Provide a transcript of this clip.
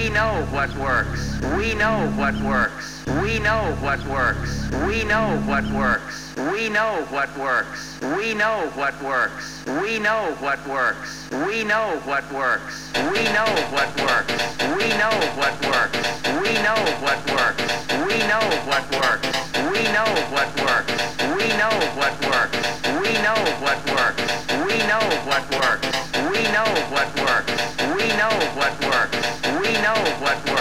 We know what works. We know what works. We know what works. We know what works. We know what works. We know what works. We know what works. We know what works. We know what works. We know what works. We know what works. We know what works. We know what works. We know what works. We know what works. We know what works. We know what works. We know what works. We know what works.